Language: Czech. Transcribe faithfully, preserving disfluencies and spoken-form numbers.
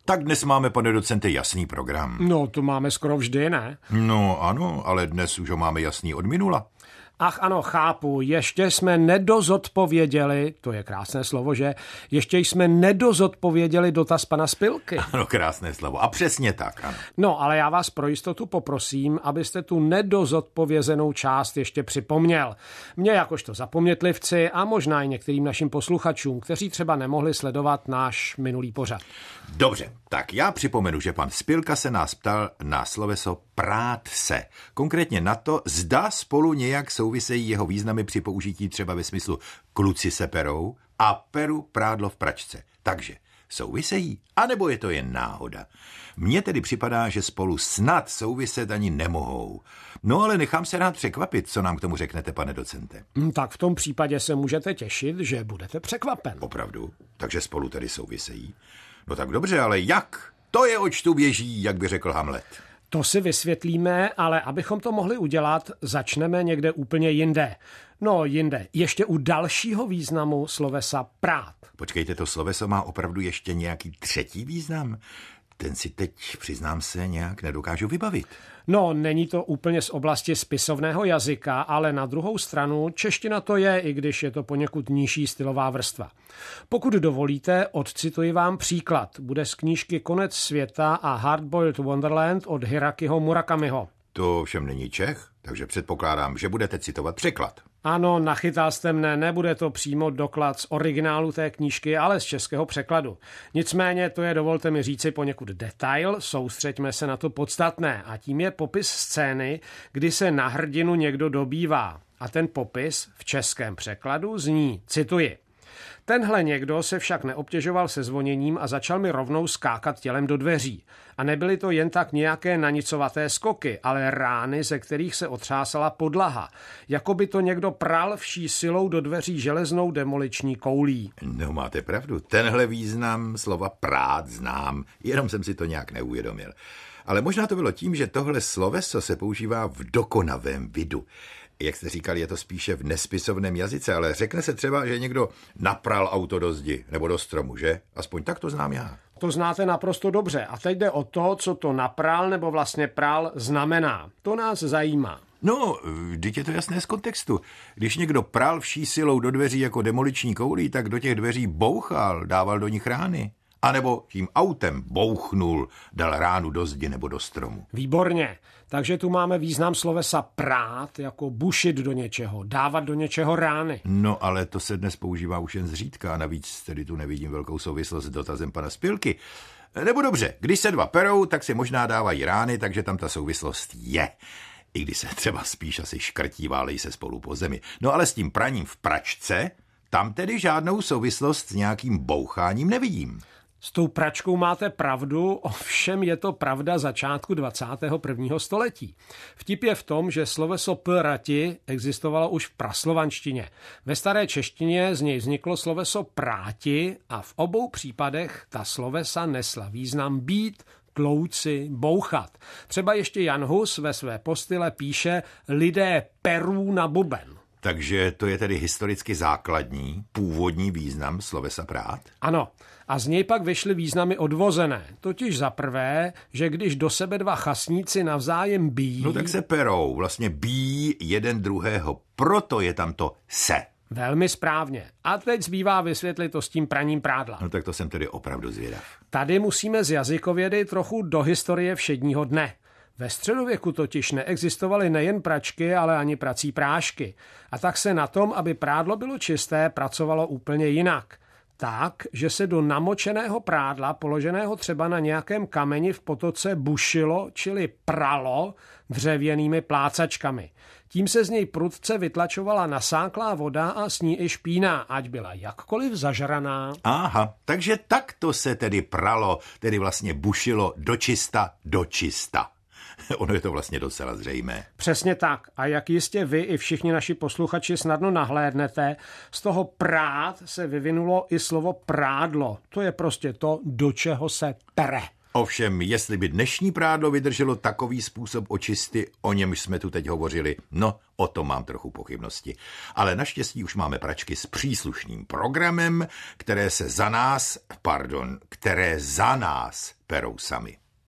Tak dnes máme, pane docente, jasný program. No, to máme skoro vždy, ne? No ano, ale dnes už ho máme jasný od minula. Ach ano, chápu, ještě jsme nedozodpověděli, to je krásné slovo, že? Ještě jsme nedozodpověděli dotaz pana Spilky. Ano, krásné slovo. A přesně tak, ano. No, ale já vás pro jistotu poprosím, abyste tu nedozodpovězenou část ještě připomněl. Mně jakožto zapomnětlivci a možná i některým našim posluchačům, kteří třeba nemohli sledovat náš minulý pořad. Dobře, tak já připomenu, že pan Spilka se nás ptal na sloveso prát se. Konkrétně na to, zda spolu nějak souvisejí jeho významy při použití třeba ve smyslu kluci se perou a peru prádlo v pračce. Takže souvisejí, anebo je to jen náhoda? Mně tedy připadá, že spolu snad souviset ani nemohou. No ale nechám se rád překvapit, co nám k tomu řeknete, pane docente. Tak v tom případě se můžete těšit, že budete překvapen. Opravdu? Takže spolu tedy souvisejí? No tak dobře, ale jak? To je oč tu běží, jak by řekl Hamlet. To si vysvětlíme, ale abychom to mohli udělat, začneme někde úplně jinde. No jinde, ještě u dalšího významu slovesa prát. Počkejte, to sloveso má opravdu ještě nějaký třetí význam? Ten si teď, přiznám se, nějak nedokážu vybavit. No, není to úplně z oblasti spisovného jazyka, ale na druhou stranu čeština to je, i když je to poněkud nižší stylová vrstva. Pokud dovolíte, odcituji vám příklad. Bude z knížky Konec světa a Hardboiled Wonderland od Hirakiho Murakamiho. To všem není Čech, takže předpokládám, že budete citovat překlad. Ano, nachytal jste mne, nebude to přímo doklad z originálu té knížky, ale z českého překladu. Nicméně to je, dovolte mi říci, poněkud detail, soustřeďme se na to podstatné a tím je popis scény, kdy se na hrdinu někdo dobývá. A ten popis v českém překladu zní, cituji. Tenhle někdo se však neobtěžoval se zvoněním a začal mi rovnou skákat tělem do dveří. A nebyly to jen tak nějaké nanicovaté skoky, ale rány, ze kterých se otřásala podlaha. Jako by to někdo pral vší silou do dveří železnou demoliční koulí. No máte pravdu, tenhle význam slova prát znám, jenom jsem si to nějak neuvědomil. Ale možná to bylo tím, že tohle sloveso se používá v dokonavém vidu. Jak jste říkal, je to spíše v nespisovném jazyce, ale řekne se třeba, že někdo napral auto do zdi nebo do stromu, že? Aspoň tak to znám já. To znáte naprosto dobře. A teď jde o to, co to napral nebo vlastně pral znamená. To nás zajímá. No, vždyť je to jasné z kontextu. Když někdo pral vší silou do dveří jako demoliční koulí, tak do těch dveří bouchal, dával do nich rány. A nebo tím autem bouchnul, dal ránu do zdi nebo do stromu. Výborně. Takže tu máme význam slovesa prát, jako bušit do něčeho, dávat do něčeho rány. No, ale to se dnes používá už jen zřídka a navíc tedy tu nevidím velkou souvislost s dotazem pana Spilky. Nebo dobře, když se dva perou, tak si možná dávají rány, takže tam ta souvislost je. I když se třeba spíš asi škrtí, válej se spolu po zemi. No ale s tím praním v pračce, tam tedy žádnou souvislost s nějakým boucháním nevidím. S tou pračkou máte pravdu, ovšem je to pravda začátku dvacátého prvního století. Vtip je v tom, že sloveso prati existovalo už v praslovanštině. Ve staré češtině z něj vzniklo sloveso práti a v obou případech ta slovesa nesla význam být, tlouci, bouchat. Třeba ještě Jan Hus ve své postyle píše lidé perů na buben. Takže to je tedy historicky základní, původní význam slovesa prát? Ano. A z něj pak vyšly významy odvozené. Totiž za prvé, že když do sebe dva chasníci navzájem bíjí... No tak se perou, vlastně bíjí jeden druhého, proto je tam to se. Velmi správně. A teď zbývá vysvětlit to s tím praním prádla. No tak to jsem tedy opravdu zvědav. Tady musíme z jazykovědy trochu do historie všedního dne. Ve středověku totiž neexistovaly nejen pračky, ale ani prací prášky. A tak se na tom, aby prádlo bylo čisté, pracovalo úplně jinak. Tak, že se do namočeného prádla, položeného třeba na nějakém kameni v potoce, bušilo, čili pralo, dřevěnými plácačkami. Tím se z něj prudce vytlačovala nasáklá voda a s ní i špína, ať byla jakkoliv zažraná. Aha, takže takto se tedy pralo, tedy vlastně bušilo dočista, dočista. Ono je to vlastně docela zřejmé. Přesně tak. A jak jistě vy i všichni naši posluchači snadno nahlédnete, z toho prát se vyvinulo i slovo prádlo. To je prostě to, do čeho se pere. Ovšem, jestli by dnešní prádlo vydrželo takový způsob očisty, o němž jsme tu teď hovořili, no, o tom mám trochu pochybnosti. Ale naštěstí už máme pračky s příslušným programem, které se za nás, pardon, které za nás perou sami.